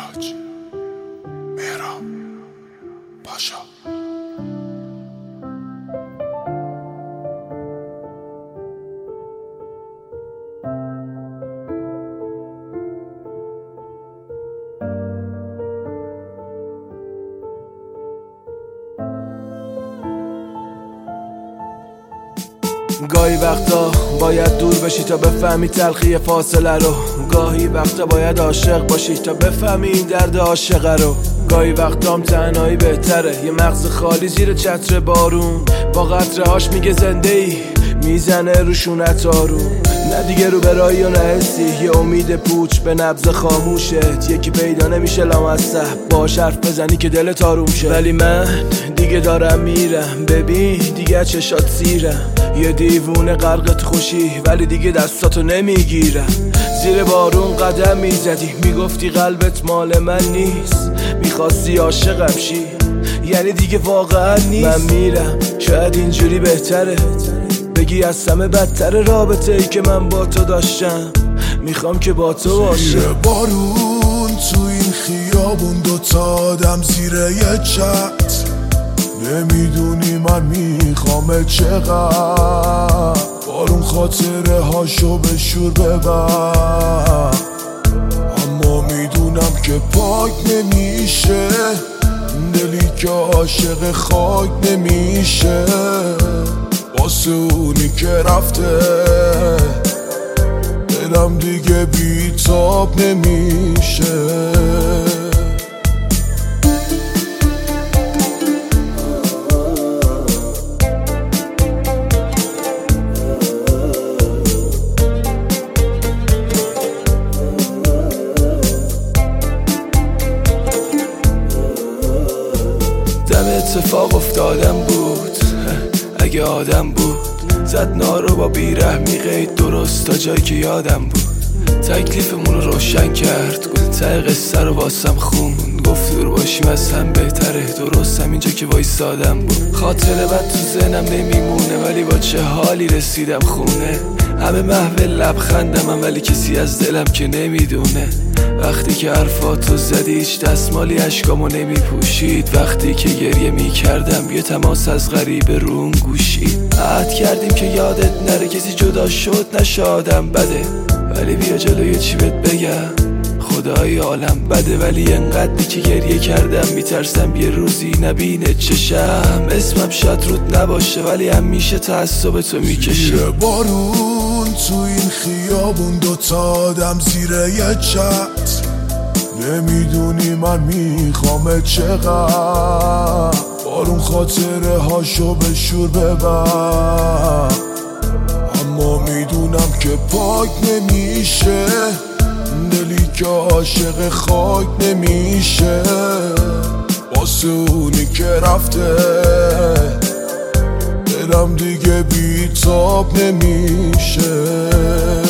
تاج، مهراب، پاشا. گاهی وقتا باید دور بشی تا بفهمی تلخی فاصله رو، گاهی وقتا باید عاشق باشی تا بفهمی این درد عاشقه رو. گاهی وقتام تنهایی بهتره، یه مغز خالی زیر چتر بارون، با قطرهاش میگه زنده ای، میزنه روشونت آروم. نه دیگه رو برایی و نه حسی، یه امید پوچ به نبض خاموشت، یکی پیدا نمیشه لامصح باش حرف بزنی که دلت آروم شه. ولی من دیگه دارم میرم، ببین دیگه چشات سیرم، یه دیوونه غرقت خوشی ولی دیگه دستاتو نمیگیرم. زیر بارون قدم میزدی، میگفتی قلبت مال من نیست، میخواستی عاشقم شی، یعنی دیگه واقعا نیست. من میرم شاید اینجوری بهتره، بگی از همه بدتر رابطه ای که من با تو داشتم، میخوام که با تو باشه. زیر بارون تو این خیابون دوتا آدم زیر یه چت، نمیدونی من میخوام چقدر، بارون خاطره هاشو به شور ببر، اما میدونم که پاک نمیشه دلی که عاشق خاک نمیشه، واسه اونی که رفته دلم دیگه بیتاب نمیشه. اتفاق افتادم بود اگه آدم بود، زد نارو با بیرحمی قید درست تا جایی که یادم بود، تکلیفمون رو روشن کرد، ته قصه رو واسم خوند، گفت دور باشیم از هم بهتره، درست همینجا که وایسادم بود. خاطره بد تو ذهنم نمیمونه ولی با چه حالی رسیدم خونه، همه محو لبخندم ولی کسی از دلم که نمیدونه. وقتی که حرفاتو زدی هیچ دستمالی اشکامو نمیپوشید، وقتی که گریه میکردم یه تماس از غریبه روم گوشید. عهد کردیم که یادت نره کسی جدا شد نشه آدم بده، ولی بیا جلوی چی بهت بگم خدای عالم بده، ولی انقدری که گریه کردم میترسم یه روزی نبینه چشم، اسمم شاید رود نباشه ولی همیشه تعصب تو میکشه. زیر بارون تو این خیابون دوتا آدم زیر یه چت، نمیدونی من میخوام چقدر، بارون خاطره هاشو به شور ببر، اما میدونم که پاک نمیشه دلی که عاشق خاک نمیشه، واسه اونی که رفته دلم دیگه بیتاب نمیشه.